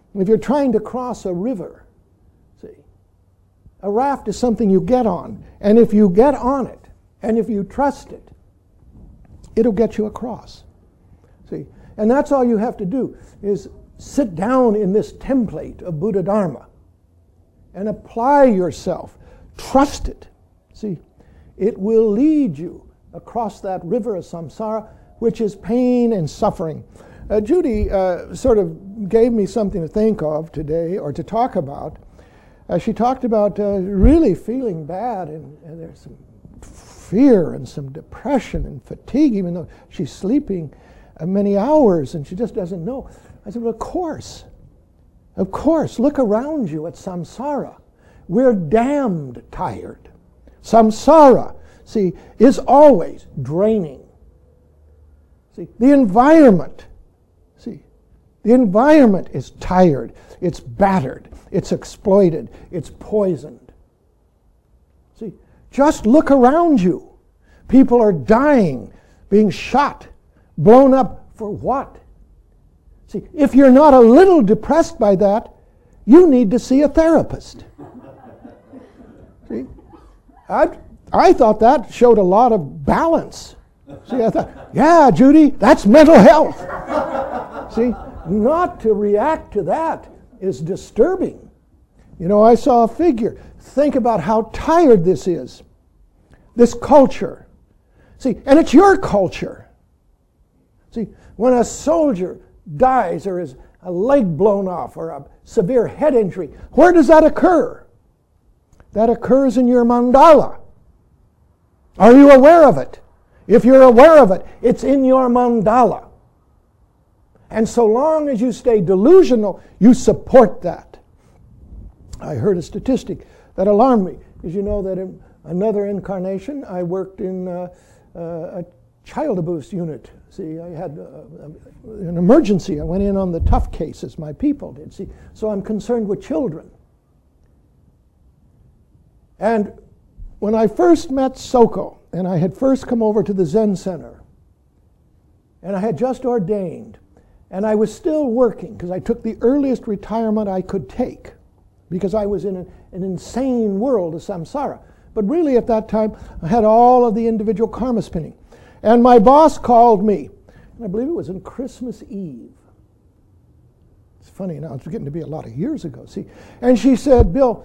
If you're trying to cross a river, see, a raft is something you get on. And if you get on it, and if you trust it, it'll get you across. See, and that's all you have to do is sit down in this template of Buddha Dharma and apply yourself. Trust it. See, it will lead you across that river of samsara, which is pain and suffering. Judy sort of gave me something to think of today, or to talk about. She talked about really feeling bad, and there's some fear and some depression and fatigue, even though she's sleeping many hours and she just doesn't know. I said, well, of course, look around you at samsara. We're damned tired. Samsara, see, is always draining. See, the environment is tired, it's battered, it's exploited, it's poisoned. See, just look around you. People are dying, being shot, blown up for what? See, if you're not a little depressed by that, you need to see a therapist. See, I thought that showed a lot of balance. See, I thought, yeah, Judy, that's mental health. See, not to react to that is disturbing. You know, I saw a figure. Think about how tired this is. This culture. See, and it's your culture. See, when a soldier dies or has a leg blown off or a severe head injury, where does that occur? That occurs in your mandala. Are you aware of it? If you're aware of it, it's in your mandala. And so long as you stay delusional, you support that. I heard a statistic that alarmed me. Did you know that in another incarnation, I worked in a child abuse unit? See, I had an emergency. I went in on the tough cases, my people did. See, so I'm concerned with children. And when I first met Soko, and I had first come over to the Zen Center, and I had just ordained, and I was still working because I took the earliest retirement I could take because I was in an insane world of samsara. But really at that time, I had all of the individual karma spinning. And my boss called me, and I believe it was on Christmas Eve. It's funny now, it's getting to be a lot of years ago, see. And she said, Bill,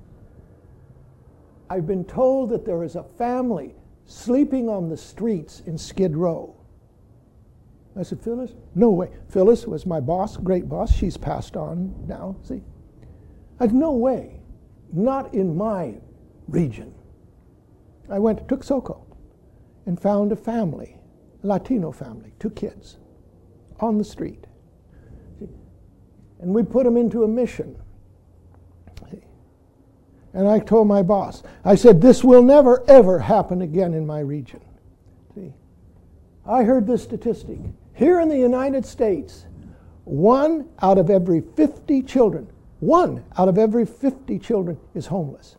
I've been told that there is a family sleeping on the streets in Skid Row. I said, Phyllis? No way. Phyllis was my boss, great boss. She's passed on now, see. I said, no way. Not in my region. I took Soko and found a family, a Latino family, 2 kids, on the street. See? And we put them into a mission. See? And I told my boss, I said, this will never, ever happen again in my region. See? I heard this statistic. Here in the United States, 1 out of every 50 children, 1 out of every 50 children is homeless.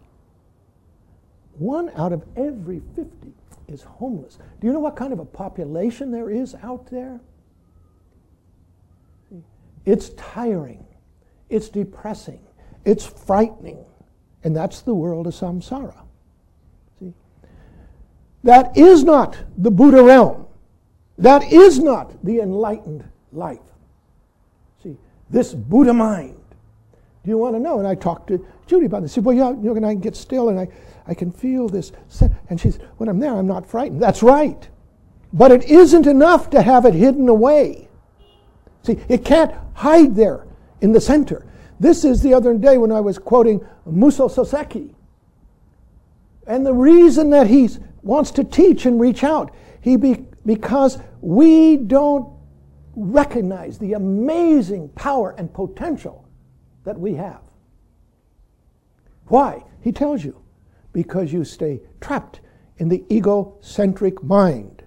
1 out of every 50 is homeless. Do you know what kind of a population there is out there? It's tiring. It's depressing. It's frightening. And that's the world of samsara. See? That is not the Buddha realm. That is not the enlightened life. See, this Buddha mind. Do you want to know? And I talked to Judy about this. She said, well, yeah, you know, I can get still and I can feel this. And she said, when I'm there, I'm not frightened. That's right. But it isn't enough to have it hidden away. See, it can't hide there in the center. This is the other day when I was quoting Muso Soseki. And the reason that he wants to teach and reach out, because we don't recognize the amazing power and potential that we have. Why? He tells you. Because you stay trapped in the egocentric mind.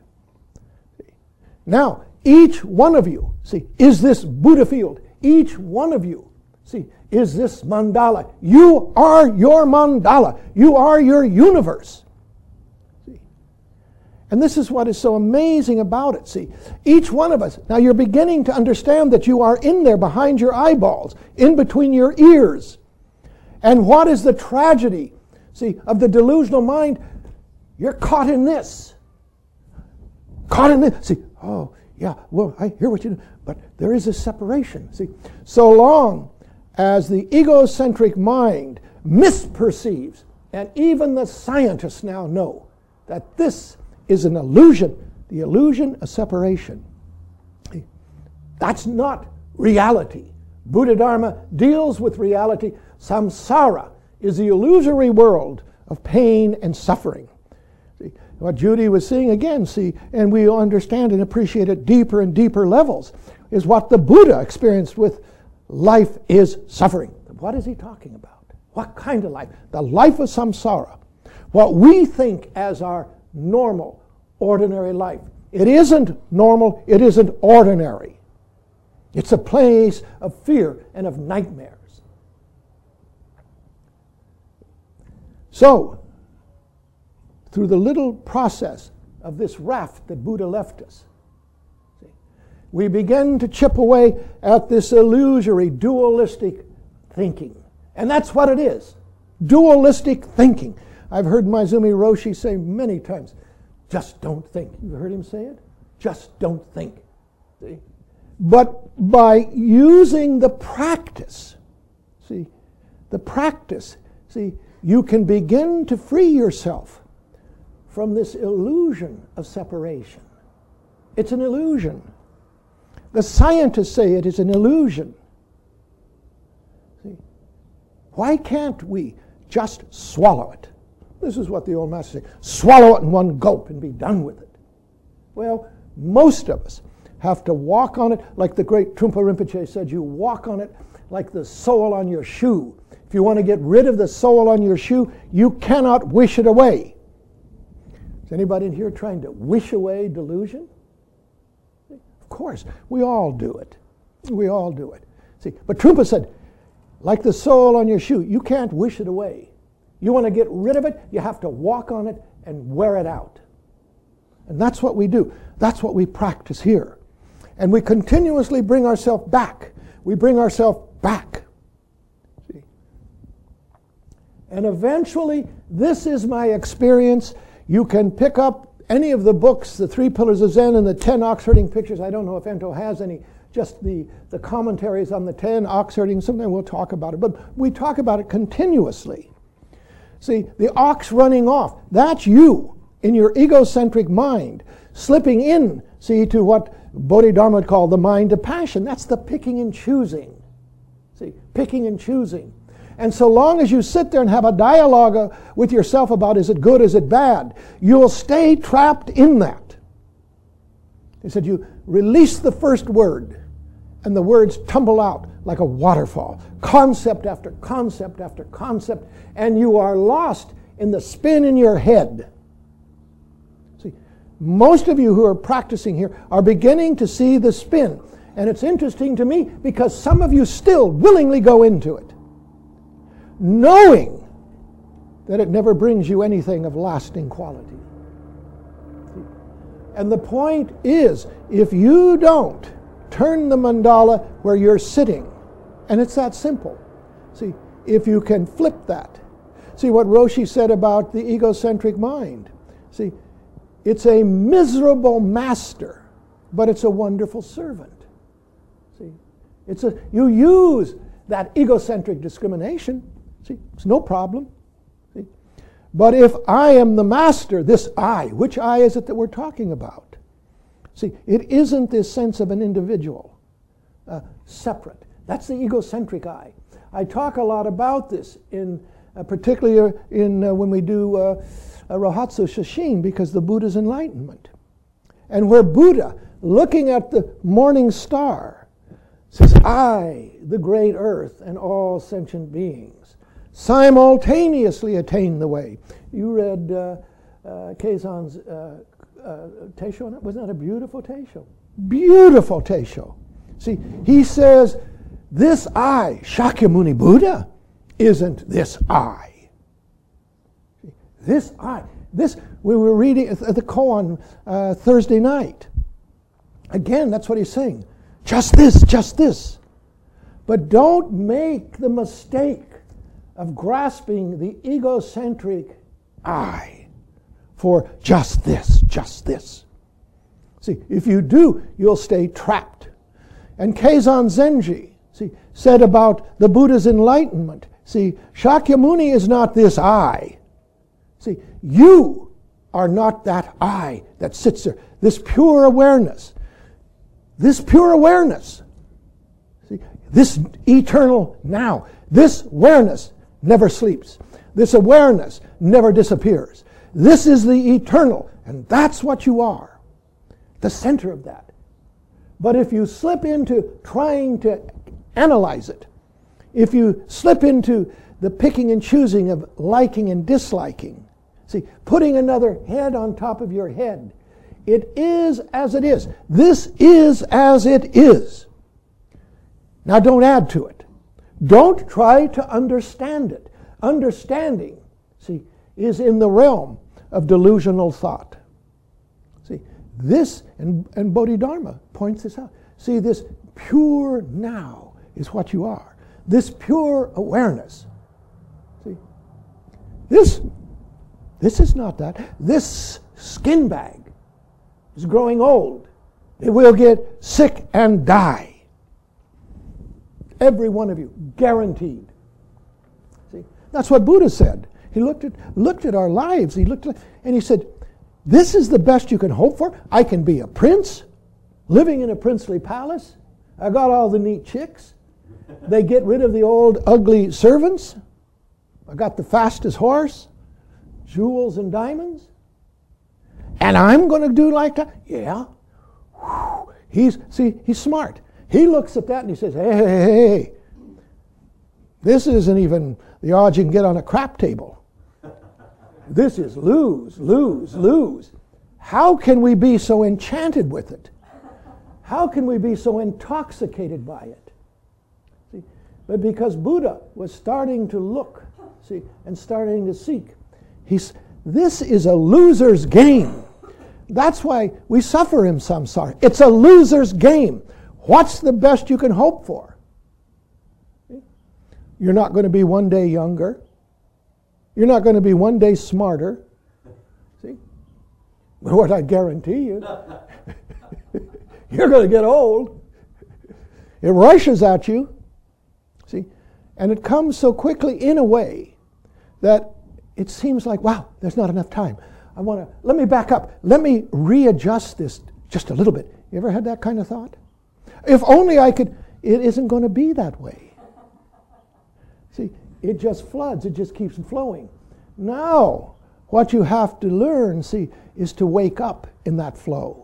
Now, each one of you, see, is this Buddha field. Each one of you, see, is this mandala. You are your mandala. You are your universe. See? And this is what is so amazing about it. See, each one of us, now you're beginning to understand that you are in there behind your eyeballs, in between your ears. And what is the tragedy, see, of the delusional mind? You're caught in this. Caught in this. See, oh, yeah, well, I hear what you do. But there is a separation. See, so long as the egocentric mind misperceives, and even the scientists now know that this is an illusion, the illusion of separation. That's not reality. Buddha Dharma deals with reality. Samsara is the illusory world of pain and suffering. See, what Judy was saying again, see, and we understand and appreciate at deeper and deeper levels, is what the Buddha experienced with life is suffering. What is he talking about? What kind of life? The life of samsara. What we think as our normal, ordinary life. It isn't normal, it isn't ordinary. It's a place of fear and of nightmares. So, through the little process of this raft that Buddha left us, we begin to chip away at this illusory, dualistic thinking. And that's what it is. Dualistic thinking. I've heard Maezumi Roshi say many times, just don't think. You've heard him say it? Just don't think. See? But by using the practice, see, you can begin to free yourself from this illusion of separation. It's an illusion. The scientists say it is an illusion. See? Why can't we just swallow it? This is what the old master said. Swallow it in one gulp and be done with it. Well, most of us have to walk on it like the great Trungpa Rinpoche said, you walk on it like the sole on your shoe. If you want to get rid of the sole on your shoe, you cannot wish it away. Is anybody in here trying to wish away delusion? Of course, we all do it. We all do it. See, but Trungpa said, like the sole on your shoe, you can't wish it away. You want to get rid of it, you have to walk on it and wear it out. And that's what we do. That's what we practice here. And we continuously bring ourselves back. We bring ourselves back. See? And eventually, this is my experience. You can pick up any of the books, the 3 Pillars of Zen and the 10 Oxherding Pictures. I don't know if Ento has any, just the commentaries on the 10 Oxherding. Sometime we'll talk about it. But we talk about it continuously. See, the ox running off, that's you in your egocentric mind, slipping in, see, to what Bodhidharma would call the mind of passion. That's the picking and choosing. See, picking and choosing. And so long as you sit there and have a dialogue with yourself about is it good, is it bad, you'll stay trapped in that. He said you release the first word, and the words tumble out like a waterfall, concept after concept after concept, and you are lost in the spin in your head. See, most of you who are practicing here are beginning to see the spin. And it's interesting to me because some of you still willingly go into it, knowing that it never brings you anything of lasting quality. And the point is, if you don't turn the mandala where you're sitting, and it's that simple. See, if you can flip that. See what Roshi said about the egocentric mind. See, it's a miserable master, but it's a wonderful servant. See, you use that egocentric discrimination. See, it's no problem. See, but if I am the master, this I, which I is it that we're talking about? See, it isn't this sense of an individual, separate. That's the egocentric I. I talk a lot about this, particularly when we do Rohatsu Sesshin, because the Buddha's enlightenment. And where Buddha, looking at the morning star, says, I, the great earth, and all sentient beings, simultaneously attain the way. You read Keizan's Teisho? Wasn't that a beautiful Teisho? Beautiful Teisho. See, he says, this I, Shakyamuni Buddha, isn't this I. This I. This, we were reading at the koan Thursday night. Again, that's what he's saying. Just this, just this. But don't make the mistake of grasping the egocentric I for just this, just this. See, if you do, you'll stay trapped. And Keizan Zenji, said about the Buddha's enlightenment, Shakyamuni is not this I. You are not that I that sits there. This pure awareness. This pure awareness. This eternal now. This awareness never sleeps. This awareness never disappears. This is the eternal, and that's what you are. The center of that. But if you slip into trying to analyze it, if you slip into the picking and choosing of liking and disliking, putting another head on top of your head, it is as it is. This is as it is. Now don't add to it. Don't try to understand it. Understanding, is in the realm of delusional thought. This, and Bodhidharma points this out. This pure now is what you are. This pure awareness. This is not that. This skin bag is growing old. It will get sick and die. Every one of you, guaranteed. That's what Buddha said. He looked at our lives. And he said, this is the best you can hope for. I can be a prince, living in a princely palace. I got all the neat chicks. They get rid of the old ugly servants. I got the fastest horse, jewels and diamonds. And I'm going to do like that? Yeah. Whew. He's smart. He looks at that and he says, hey, this isn't even the odds you can get on a crap table. This is lose, lose, lose. How can we be so enchanted with it? How can we be so intoxicated by it? But because Buddha was starting to look, and starting to seek, this is a loser's game. That's why we suffer in samsara. It's a loser's game. What's the best you can hope for? You're not going to be one day younger. You're not going to be one day smarter. But what I guarantee you, you're going to get old. It rushes at you. And it comes so quickly in a way that it seems like, wow, there's not enough time. Let me back up. Let me readjust this just a little bit. You ever had that kind of thought? If only I could. It isn't going to be that way. It just floods. It just keeps flowing. Now, what you have to learn, is to wake up in that flow.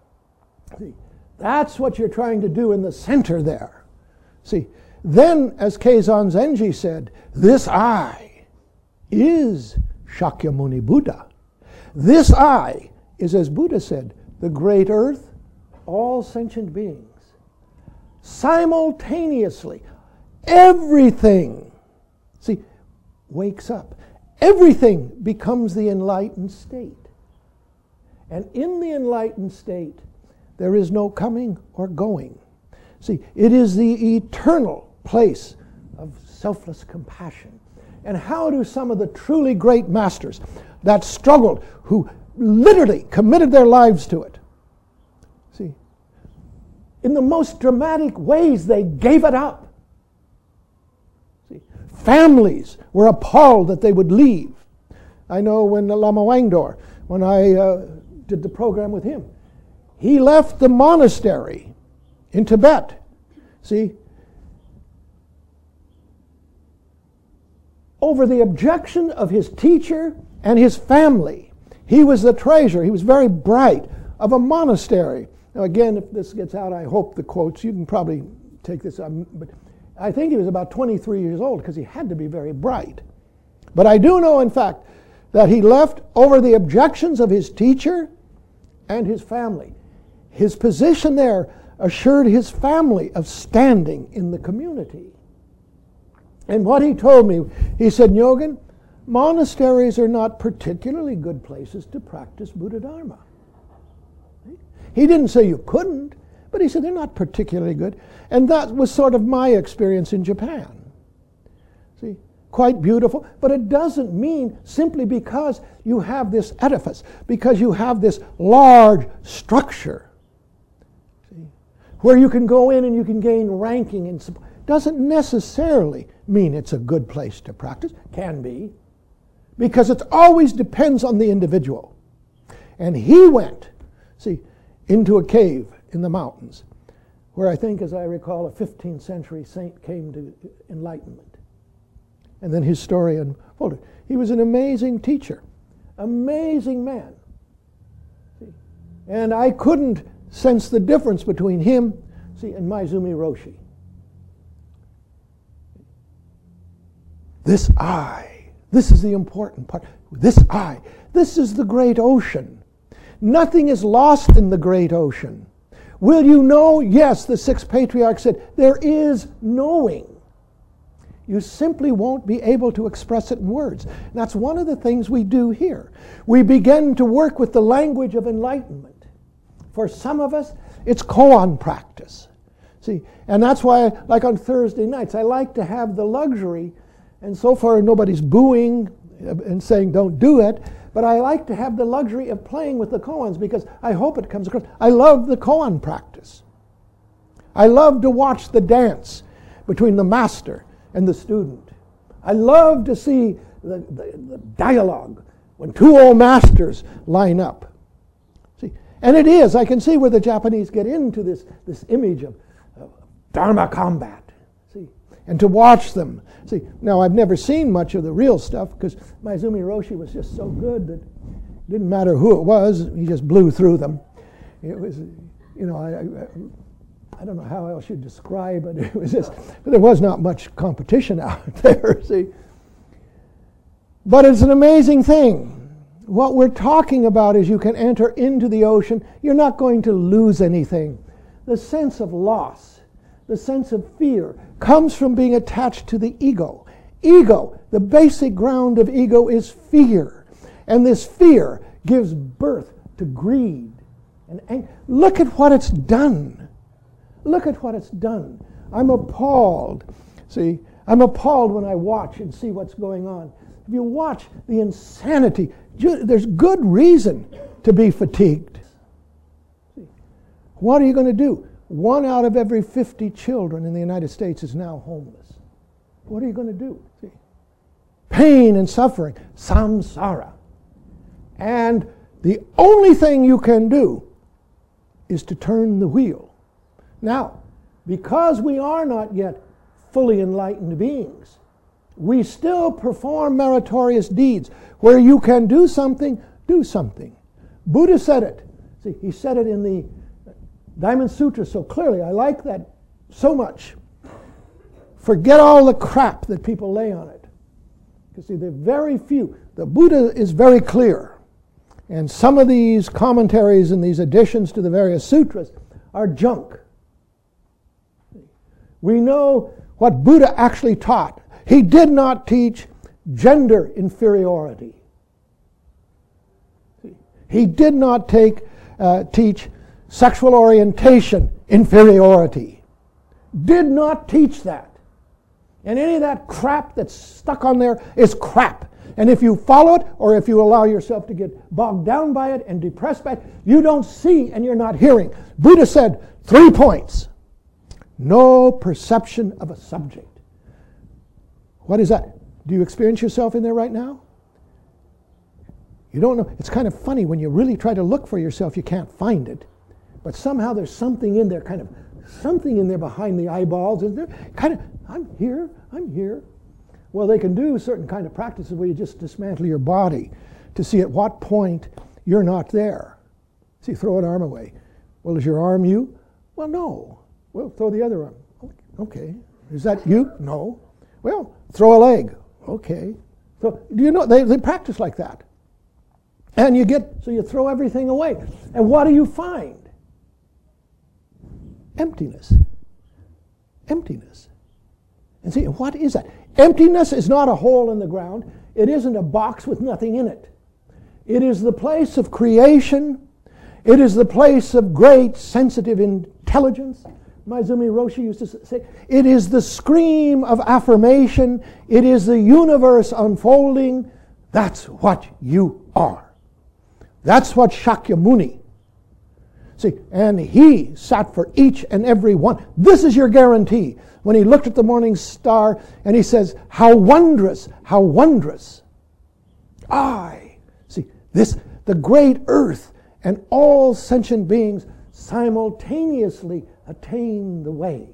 That's what you're trying to do in the center there. Then, as Keizan Zenji said, this I is Shakyamuni Buddha. This I is, as Buddha said, the great earth, all sentient beings. Simultaneously, everything wakes up. Everything becomes the enlightened state. And in the enlightened state, there is no coming or going. It is the eternal place of selfless compassion. And how do some of the truly great masters that struggled, who literally committed their lives to it, in the most dramatic ways, they gave it up. Families were appalled that they would leave. I know when Lama Wangdor, when I did the program with him, he left the monastery in Tibet. Over the objection of his teacher and his family. He was the treasurer. He was very bright, of a monastery. Now again, if this gets out, I hope the quotes, you can probably take this, but I think he was about 23 years old because he had to be very bright. But I do know, in fact, that he left over the objections of his teacher and his family. His position there assured his family of standing in the community. And what he told me, he said, Nyogen, monasteries are not particularly good places to practice Buddha Dharma. He didn't say you couldn't, but he said they're not particularly good. And that was sort of my experience in Japan. See, quite beautiful, but it doesn't mean simply because you have this edifice, because you have this large structure, see, where you can go in and you can gain ranking and support, doesn't necessarily mean it's a good place to practice. Can be, because it always depends on the individual. And he went, see, into a cave in the mountains, where I think, as I recall, a 15th century saint came to enlightenment. And then his story unfolded. He was an amazing teacher, amazing man. See? And I couldn't sense the difference between him, see, and Maezumi Roshi. This I, this is the important part. This I, this is the great ocean. Nothing is lost in the great ocean. Will you know? Yes, the sixth patriarch said, there is knowing. You simply won't be able to express it in words. And that's one of the things we do here. We begin to work with the language of enlightenment. For some of us, it's koan practice. See, and that's why, like on Thursday nights, I like to have the luxury, and so far nobody's booing and saying don't do it, but I like to have the luxury of playing with the koans because I hope it comes across. I love the koan practice. I love to watch the dance between the master and the student. I love to see the dialogue when two old masters line up. See, and it is, I can see where the Japanese get into this image of Dharma combat. See, and to watch them. See, now I've never seen much of the real stuff because Maezumi Roshi was just so good that it didn't matter who it was, he just blew through them. It was, you know, I don't know how else you'd describe it. It was just, there was not much competition out there, see. But it's an amazing thing. What we're talking about is you can enter into the ocean. You're not going to lose anything. The sense of loss, the sense of fear, comes from being attached to the ego. Ego, the basic ground of ego is fear. And this fear gives birth to greed and anger. Look at what it's done. Look at what it's done. I'm appalled. See, I'm appalled when I watch and see what's going on. If you watch the insanity, there's good reason to be fatigued. See, what are you going to do? 1 out of every 50 children in the United States is now homeless. What are you going to do? See? Pain and suffering, samsara. And the only thing you can do is to turn the wheel. Now, because we are not yet fully enlightened beings, we still perform meritorious deeds. Where you can do something, do something. Buddha said it. See, he said it in the Diamond Sutra so clearly. I like that so much. Forget all the crap that people lay on it. Because see, there are very few. The Buddha is very clear. And some of these commentaries and these additions to the various sutras are junk. We know what Buddha actually taught. He did not teach gender inferiority. He did not teach sexual orientation inferiority. Did not teach that. And any of that crap that's stuck on there is crap. And if you follow it, or if you allow yourself to get bogged down by it and depressed by it, you don't see and you're not hearing. Buddha said 3 points. No perception of a subject. What is that? Do you experience yourself in there right now? You don't know. It's kind of funny when you really try to look for yourself, you can't find it. But somehow there's something in there, kind of something in there behind the eyeballs. Is there kind of, I'm here, I'm here. Well, they can do certain kind of practices where you just dismantle your body to see at what point you're not there. See, throw an arm away. Well, is your arm you? Well, no. Well, throw the other arm. Okay. Is that you? No. Well, throw a leg. Okay. So, do you know, they practice like that. And so you throw everything away. And what do you find? Emptiness. Emptiness. And see, what is that? Emptiness is not a hole in the ground. It isn't a box with nothing in it. It is the place of creation. It is the place of great sensitive intelligence. Maizumi Roshi used to say, it is the scream of affirmation. It is the universe unfolding. That's what you are. That's what Shakyamuni. See, and he sat for each and every one. This is your guarantee. When he looked at the morning star and he says, how wondrous, how wondrous. See, this, the great earth and all sentient beings simultaneously attain the way.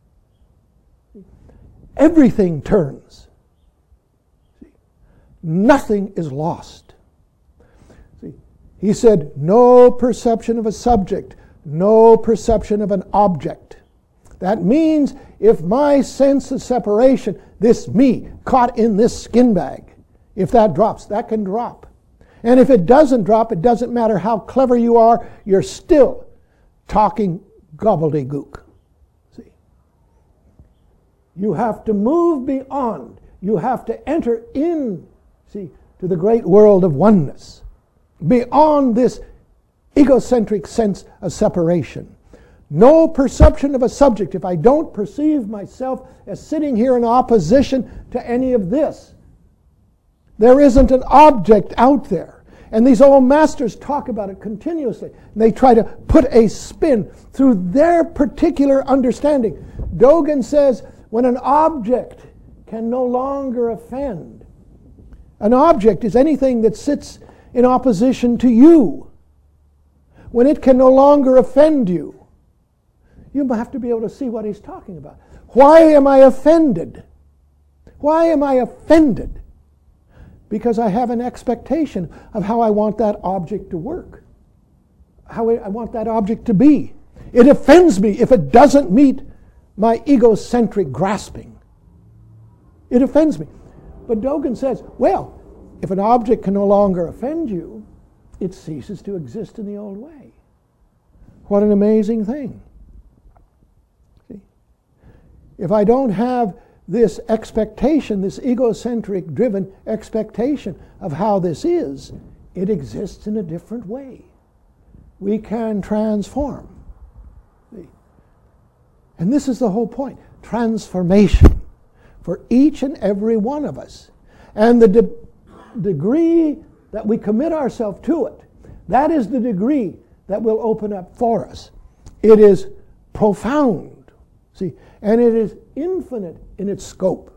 Everything turns. See, nothing is lost. See, he said, no perception of a subject, no perception of an object. That means if my sense of separation, this me, caught in this skin bag, if that drops, that can drop. And if it doesn't drop, it doesn't matter how clever you are, you're still talking gobbledygook. See? You have to move beyond. You have to enter in, see, to the great world of oneness. Beyond this egocentric sense of separation. No perception of a subject. If I don't perceive myself as sitting here in opposition to any of this, there isn't an object out there. And these old masters talk about it continuously. They try to put a spin through their particular understanding. Dogen says, when an object can no longer offend, an object is anything that sits in opposition to you. When it can no longer offend you, you have to be able to see what he's talking about. Why am I offended? Why am I offended? Because I have an expectation of how I want that object to work, how I want that object to be. It offends me if it doesn't meet my egocentric grasping. It offends me. But Dogen says, well, if an object can no longer offend you, it ceases to exist in the old way. What an amazing thing. See? If I don't have this expectation, this egocentric driven expectation of how this is, it exists in a different way. We can transform. See? And this is the whole point. Transformation for each and every one of us. And the degree that we commit ourselves to it, that is the degree that will open up for us. It is profound, see, and it is infinite in its scope.